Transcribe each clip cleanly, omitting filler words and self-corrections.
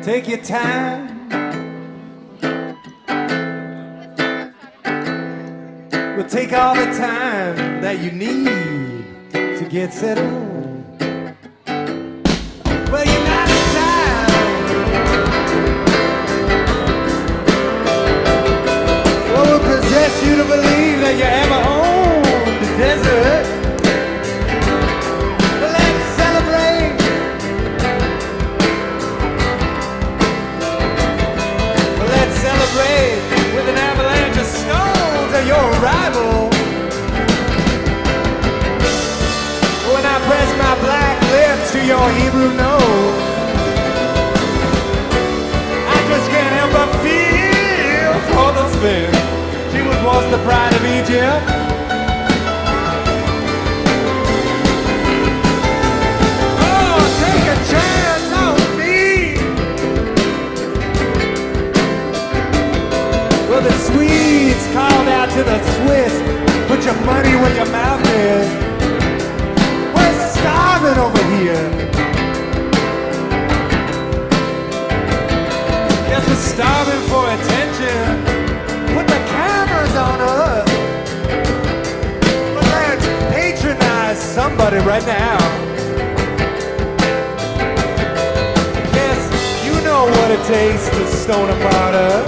Take your time. We'll take all the time that you need to get settled. Well, you're not in time. What will possess you to believe that you ever owned the desert? Well, let's celebrate. Well, let's celebrate with an avalanche of stones at your arrival. When I press my black lips to your Hebrew nose, I just can't help but feel for the spin. She was once the pride of Egypt. Oh, take a chance on me. Well, the Swedes called out to the Swiss, put your money where your mouth is. Starving over here. Yes, we're starving for attention. Put the cameras on us. But let's patronize somebody right now. Yes, you know what it takes to stone a martyr.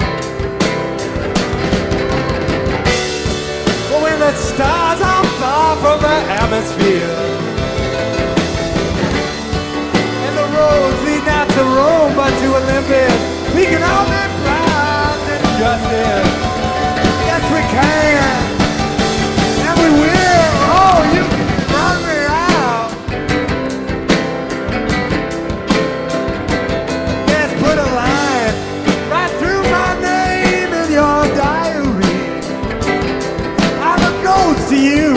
But when the stars are far from the atmosphere, roads lead not to Rome but to Olympus, we can all be proud and justice. Yes, we can, and we will. Oh, you can run me out. Yes, put a line right through my name in your diary. I'm a ghost to you.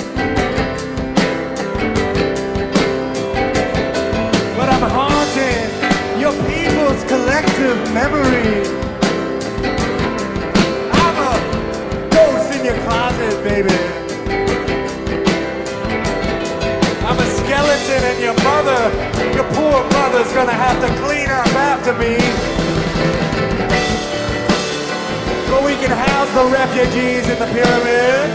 Your people's collective memory. I'm a ghost in your closet, baby. I'm a skeleton and your poor mother's gonna have to clean up after me. But we can house the refugees in the pyramid.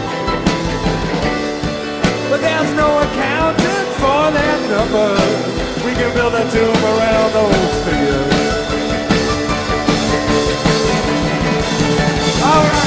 But there's no accountant for their numbers. We can build a tomb around those figures. All right.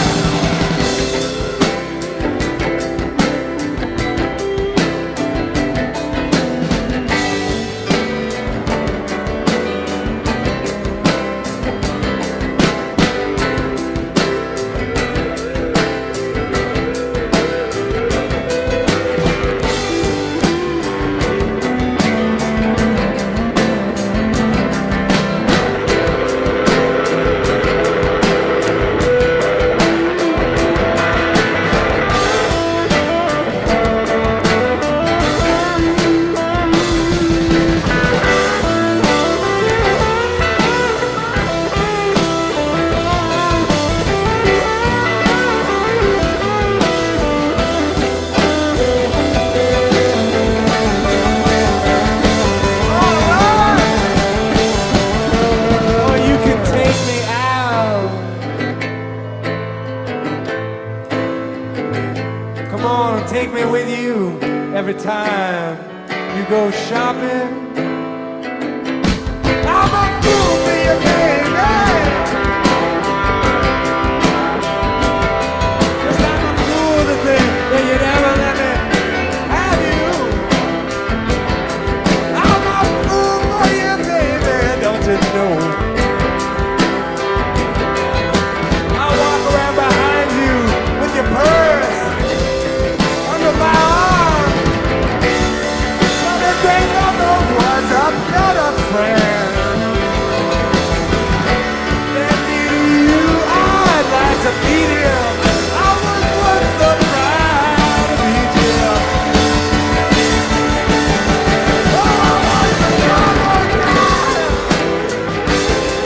Take me with you every time you go shopping. I'm a fool for you, baby. 'Cause I'm a fool to think that you'd ever let me have you. I'm a fool for you, baby, don't you know? I'll walk around behind you with your purse my arm. But the day of was a better friend. Then you, I'd like to meet him. I was once the pride of Egypt. Oh, I was the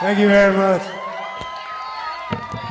Thank you very much.